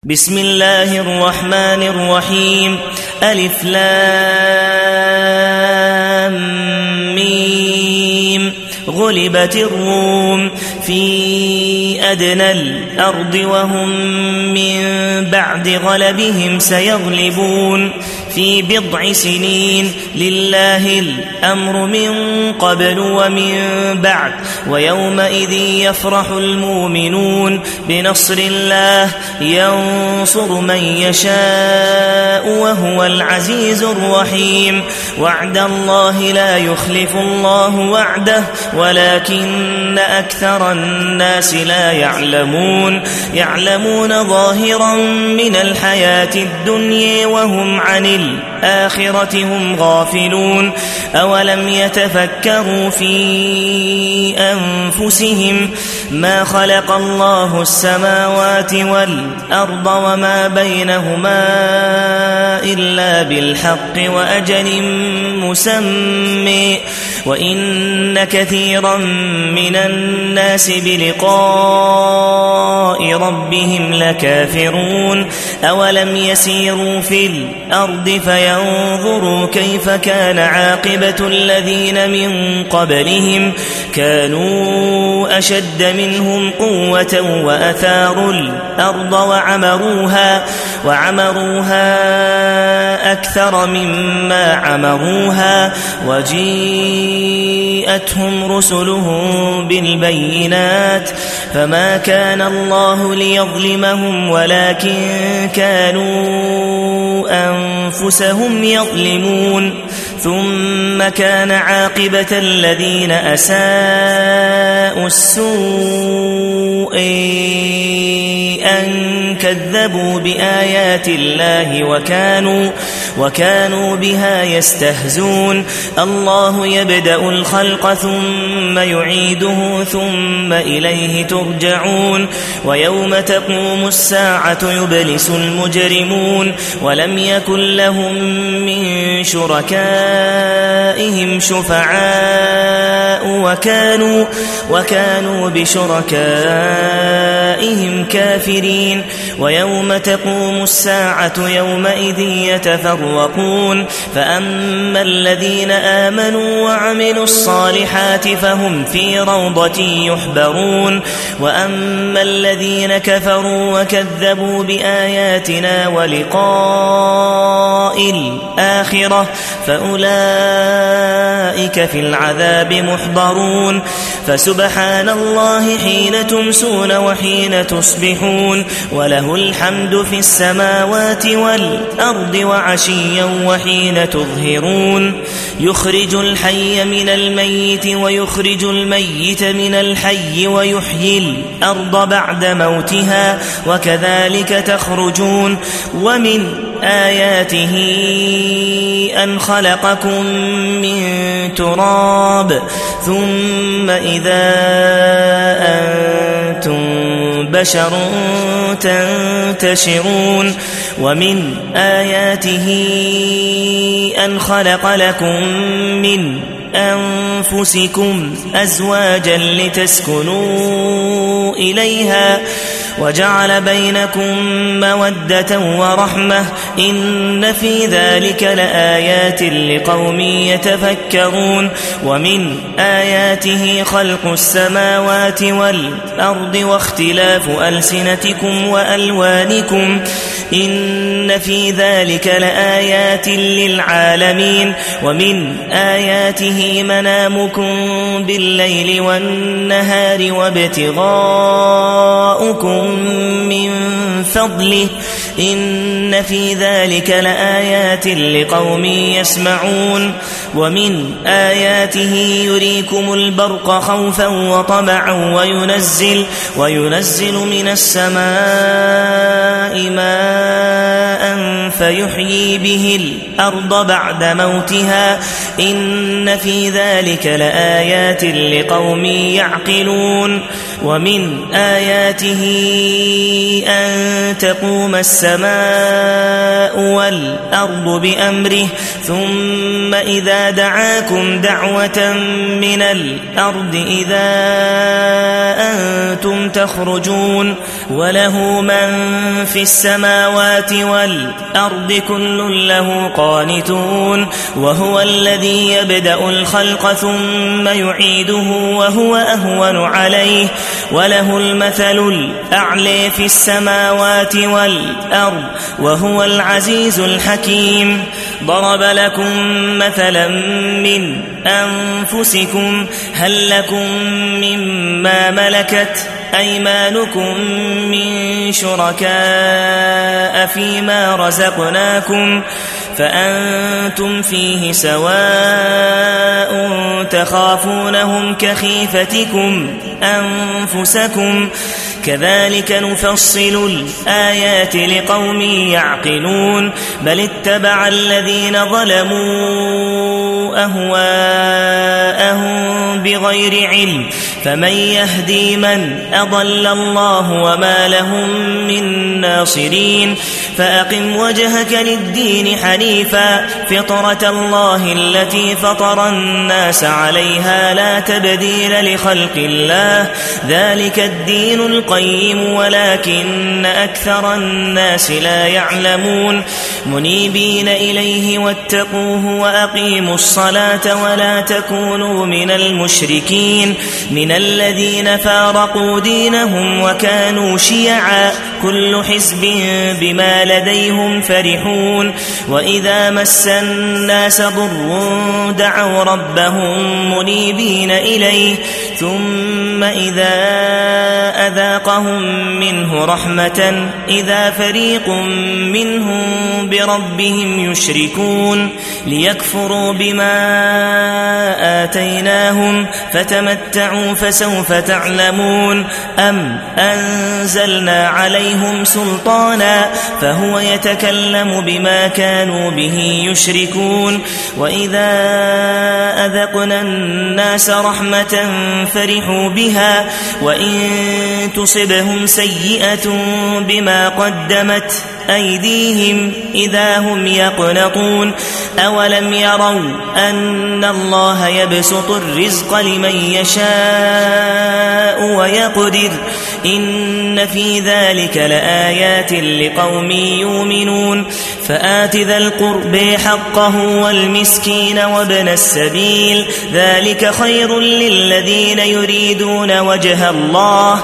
بسم الله الرحمن الرحيم. ألف لام ميم. غلبت الروم في أدنى الأرض وهم من بعد غلبهم سيغلبون في بضع سنين. لله الأمر من قبل ومن بعد ويومئذ يفرح المؤمنون بنصر الله ينصر من يشاء وهو العزيز الرحيم. وعد الله لا يخلف الله وعده ولكن أكثر الناس لا يعلمون ظاهرا من الحياة الدنيا وهم عن الآخرة هم غافلون. أولم يتفكروا في أنفسهم ما خلق الله السماوات والأرض وما بينهما إلا بالحق وأجل مسمى وإن كثيرا من الناس بلقاء ربهم لكافرون. أولم يسيروا في الأرض فينظروا كيف كان عاقبة الذين من قبلهم كانوا أشد منهم قوة وأثاروا الأرض وعمروها أكثر مما عمروها وجيءتهم رسلهم بالبينات فما كان الله ليظلمهم ولكن كانوا أنفسهم يظلمون. ثم كان عاقبة الذين أساءوا السوء أن كذبوا بآيات الله وكانوا بها يستهزون. الله يبدأ الخلق ثم يعيده ثم إليه ترجعون. ويوم تقوم الساعة يبلس المجرمون ولم يكن لهم من شركائهم شفعاء وكانوا بشركائهم كافرين. ويوم تقوم الساعة يومئذ يتفرقون فأما الذين آمنوا وعملوا الصالحات فهم في روضة يحبرون وأما الذين كفروا وكذبوا بآياتنا ولقاء الآخرة فأولئك في العذاب محضرون. فسبحان الله حين تمسون وحين تصبحون وله الحمد في السماوات والأرض وعشيا وحين تظهرون. يخرج الحي من الميت ويخرج الميت من الحي ويحيي الأرض بعد موتها وكذلك تخرجون. ومن آياته أن خلقكم من تراب ثم إذا أنتم بشر تنتشرون. ومن آياته أن خلق لكم من أنفسكم أزواجا لتسكنوا إليها وجعل بينكم مودة ورحمة إن في ذلك لآيات لقوم يتفكرون. ومن آياته خلق السماوات والأرض واختلاف ألسنتكم وألوانكم إن في ذلك لآيات للعالمين. ومن آياته منامكم بالليل والنهار وابتغاؤكم من فضله إن في ذلك لآيات لقوم يسمعون. ومن آياته يريكم البرق خوفا وطمعا وينزل من السماء ماء فيحيي به الأرض بعد موتها إن في ذلك لآيات لقوم يعقلون. ومن آياته أن تقوم السماء والأرض بأمره ثم إذا دعاكم دعوة من الأرض إذا أنتم تخرجون وله من في السماوات والأرض كل له قانتون وهو الذي يبدأ الخلق ثم يعيده وهو أهون عليه وله المثل الأعلى في السماوات والأرض وهو العزيز الحكيم ضرب لكم مثلا من أنفسكم هل لكم مما ملكت أيمانكم من شركاء فيما رزقناكم فأنتم فيه سواء تخافونهم كخيفتكم أنفسكم كذلك نفصل الآيات لقوم يعقلون بل اتبع الذين ظلموا أهواءهم بغير علم فمن يهدي من أضل الله وما لهم من ناصرين فأقم وجهك للدين حنيفا فطرة الله التي فطر الناس عليها لا تبديل لخلق الله ذلك الدين القيم ولكن أكثر الناس لا يعلمون منيبين إليه واتقوه وأقيموا الصلاة ولا تكونوا من المشركين من الذين فارقوا دينهم وكانوا شيعا كل حزب بما لديهم فرحون وإذا مس الناس ضر دعوا ربهم منيبين إليه ثم إذا أذاقهم منه رحمة إذا فريق منهم بربهم يشركون ليكفروا بما آتيناهم فتمتعوا فسوف تعلمون أم أنزلنا عليهم سلطانا فهو يتكلم بما كانوا به يشركون وإذا أذقنا الناس رحمة فرحوا بها وإن تصبهم سيئة بما قدمت أيديهم إذا هم يقنطون أولم يروا أن الله يبسط الرزق لمن يشاء ويقدر إن في ذلك لآيات لقوم يؤمنون فآت ذا القرب حقه والمسكين وابن السبيل ذلك خير للذين يريدون وجه الله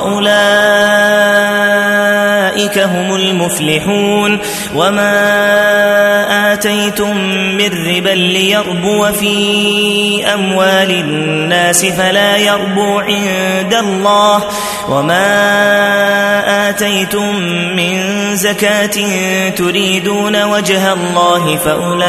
وأولئك هم المفلحون وما آتيتم من ربا ليربو في أموال الناس فلا يربو عند الله وما آتيتم من زكاة تريدون وجه الله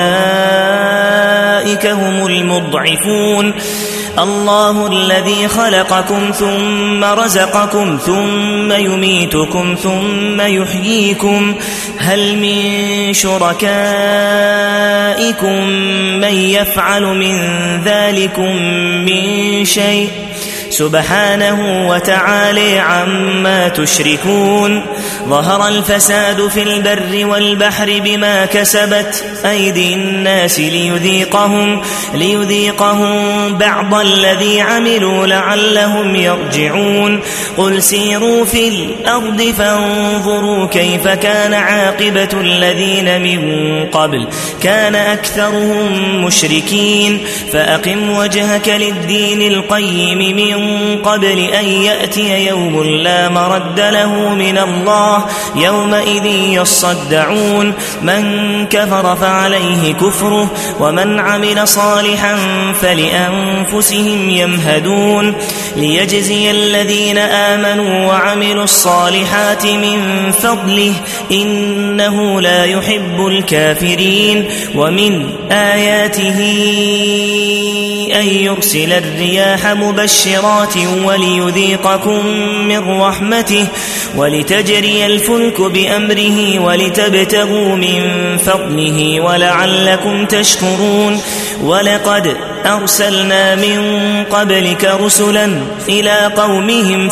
فأولئك هم المضعفون الله الذي خلقكم ثم رزقكم ثم يميتكم ثم يحييكم هل من شركائكم من يفعل من ذلكم من شيء سبحانه وتعالى عما تشركون ظهر الفساد في البر والبحر بما كسبت أيدي الناس ليذيقهم بعض الذي عملوا لعلهم يرجعون قل سيروا في الأرض فانظروا كيف كان عاقبة الذين من قبل كان أكثرهم مشركين فأقم وجهك للدين القيم من قبل أن يأتي يوم لا مرد له من الله يومئذ يصدعون من كفر فعليه كفره ومن عمل صالحا فلأنفسهم يمهدون ليجزي الذين آمنوا وعملوا الصالحات من فضله إنه لا يحب الكافرين ومن آياته أن يرسل الرياح مبشرات وليذيقكم من رحمته ولتجري الفلك بأمره ولتبتغوا من فضله ولعلكم تشكرون ولقد أرسلنا من قبلك رسلا إلى قومهم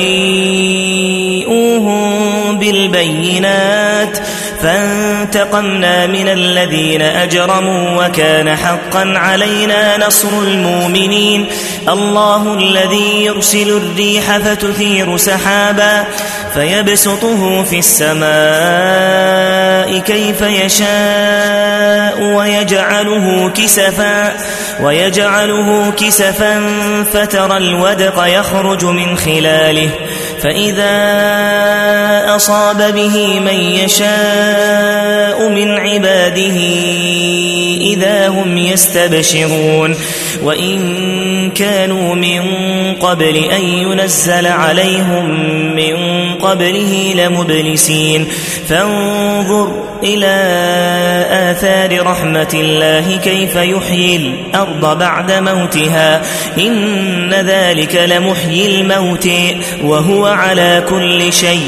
فجيئوهم بالبينات فانتقمنا من الذين أجرموا وكان حقا علينا نصر المؤمنين الله الذي يرسل الريح فتثير سحابا فيبسطه في السماء كيف يشاء ويجعله كسفا فترى الودق يخرج من خلاله فإذا أصاب به من يشاء من عباده إذا هم يستبشرون وإن كانوا من قبل أن ينزل عليهم من قبله لمبلسين فانظر إلى آثار رحمة الله كيف يحيي الأرض بعد موتها إن ذلك لمحيي الموت وهو على كل شيء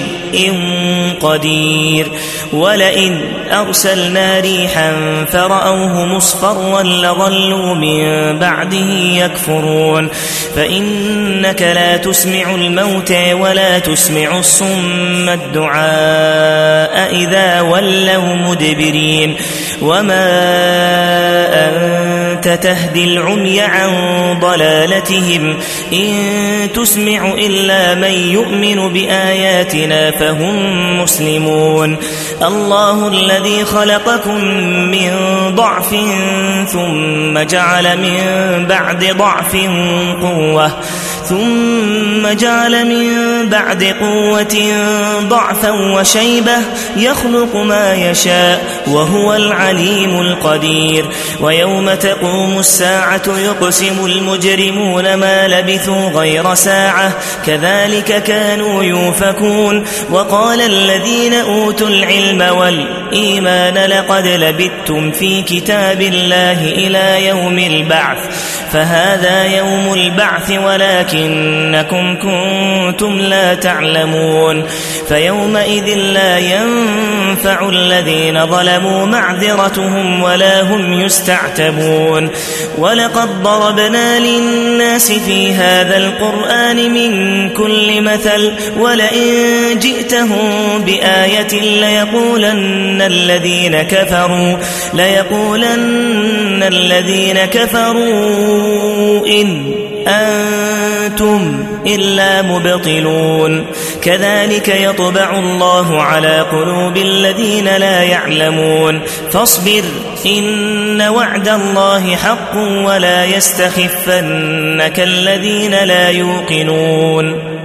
قدير ولئن أرسلنا ريحا فرأوه مصفرا لظلوا من بعده يكفرون فإنك لا تسمع الموتى ولا تسمع الصم الدعاء إذا ولوا مدبرين وما أنت تهدي العمي عن ضلالتهم إن تسمع إلا من يؤمن بآياتنا فهم مسلمون الله الذي خلقكم من ضعف ثم جعل من بعد ضعف قوة ثم جعل من بعد قوة ضعفا وشيبة يخلق ما يشاء وهو العليم القدير ويوم تقوم الساعة يقسم المجرمون ما لبثوا غير ساعة كذلك كانوا يؤفكون وقال الذين أوتوا العلم والإيمان لقد لبثتم في كتاب الله إلى يوم البعث فهذا يوم البعث ولكنكم كنتم لا تعلمون فيومئذ لا ينفع الذين ظلموا معذرتهم ولا هم يستعتبون ولقد ضربنا للناس في هذا القرآن من كل مثل ولئن جئتهم بآية ليقولن الذين كفروا إن أنتم إلا مبطلون كذلك يطبع الله على قلوب الذين لا يعلمون فاصبر إن وعد الله حق ولا يستخفنك الذين لا يوقنون